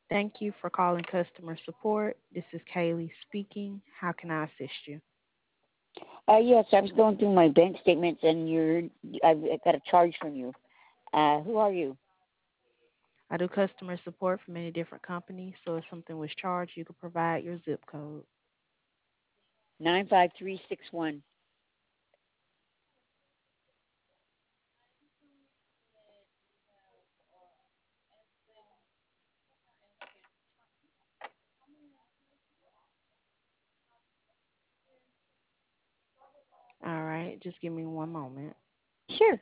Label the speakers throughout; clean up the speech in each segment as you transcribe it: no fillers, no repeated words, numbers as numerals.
Speaker 1: Thank you for calling customer support. This is Kaylee speaking. How can I assist you?
Speaker 2: Yes, I was going through my bank statements, and I got a charge from you. Who are you?
Speaker 1: I do customer support for many different companies, so if something was charged, you could provide your zip code.
Speaker 2: 95361.
Speaker 1: All right, just give me one moment.
Speaker 2: Sure.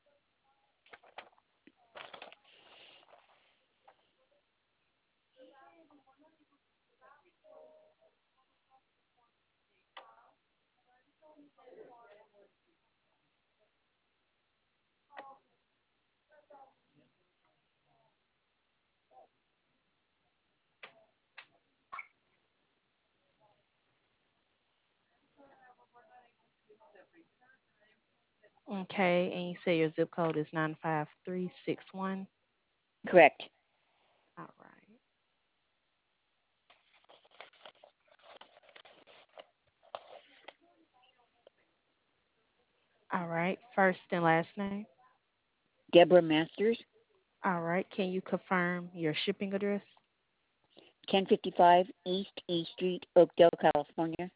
Speaker 1: Okay, and you say your zip code is 95361.
Speaker 2: Correct.
Speaker 1: All right. All right, first and last name.
Speaker 2: Deborah Masters,
Speaker 1: All right, can you confirm your shipping address?
Speaker 2: 1055 East E Street, Oakdale, California.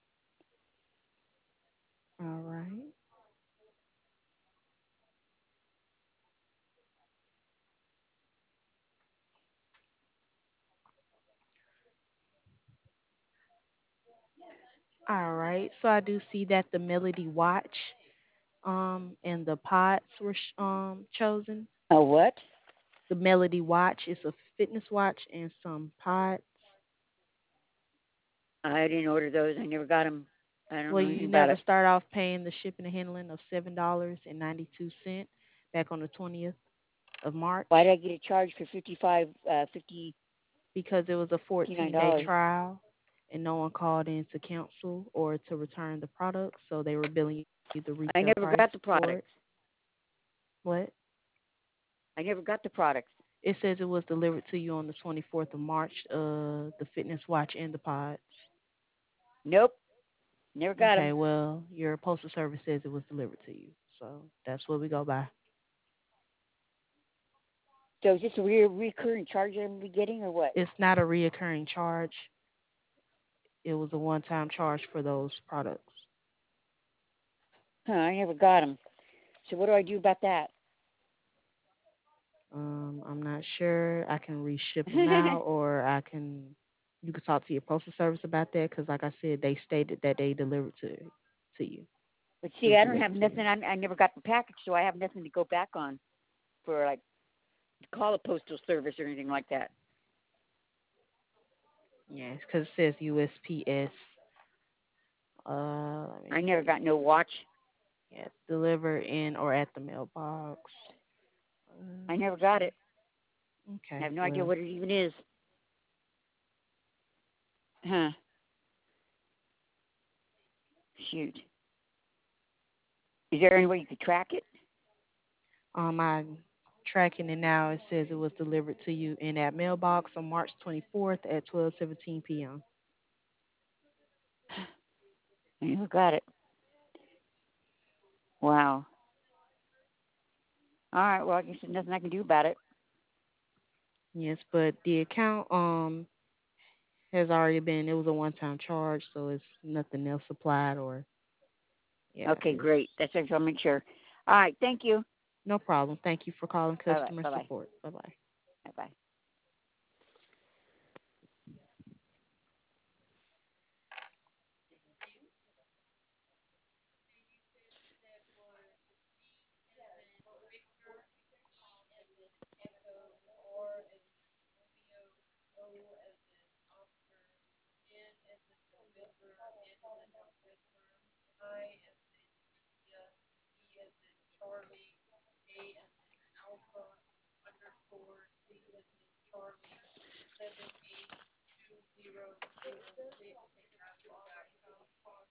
Speaker 1: All right. All right. So I do see that the Melody watch and the pods were chosen.
Speaker 2: A what?
Speaker 1: The Melody watch is a fitness watch and some pods.
Speaker 2: I didn't order those. I never got them. I don't
Speaker 1: Well,
Speaker 2: know
Speaker 1: you
Speaker 2: anything about
Speaker 1: never
Speaker 2: it.
Speaker 1: start off paying the shipping and handling of $7.92 back on the 20th of March
Speaker 2: Why did I get a charge for 55,
Speaker 1: because it was a
Speaker 2: $59?
Speaker 1: 14-day trial and no one called in to cancel or to return the product, so they were billing you the retail
Speaker 2: I
Speaker 1: price
Speaker 2: never got the
Speaker 1: for it.
Speaker 2: products.
Speaker 1: What?
Speaker 2: I never got the products.
Speaker 1: It says it was delivered to you on the 24th of March, the fitness watch and the pods.
Speaker 2: Nope. Never got
Speaker 1: Okay,
Speaker 2: them.
Speaker 1: well, your postal service says it was delivered to you, so that's what we go by.
Speaker 2: So is this a recurring charge I'm gonna be getting or what?
Speaker 1: It's not a reoccurring charge. It was a one-time charge for those products.
Speaker 2: Huh, I never got them. So what do I do about that?
Speaker 1: I'm not sure. I can reship them out, or you could talk to your postal service about that, because, like I said, they stated that they delivered to you.
Speaker 2: But
Speaker 1: It
Speaker 2: see,
Speaker 1: was
Speaker 2: I don't
Speaker 1: delivered
Speaker 2: have
Speaker 1: to you.
Speaker 2: nothing. I never got the package, so I have nothing to go back on for like call a postal service or anything like that.
Speaker 1: Yes, because it says USPS. Let me
Speaker 2: I never got no
Speaker 1: see.
Speaker 2: watch.
Speaker 1: Yeah, deliver in or at the mailbox.
Speaker 2: I never got it. I
Speaker 1: Okay,
Speaker 2: have no idea
Speaker 1: well,
Speaker 2: what it even is. Huh? Shoot. Is there any way you could track it?
Speaker 1: I'm tracking it now. It says it was delivered to you in that mailbox on March 24th at 12:17 p.m.
Speaker 2: I never got it. Wow. All right. Well, I guess there's nothing I can do about it.
Speaker 1: Yes, but the account has already been. It was a one-time charge, so it's nothing else applied or yeah.
Speaker 2: Okay,
Speaker 1: It's
Speaker 2: great. That's what I'll make sure. All right. Thank you.
Speaker 1: no problem. Thank you for calling
Speaker 2: Bye bye.
Speaker 1: customer
Speaker 2: Bye bye.
Speaker 1: support. Bye bye.
Speaker 2: Bye bye.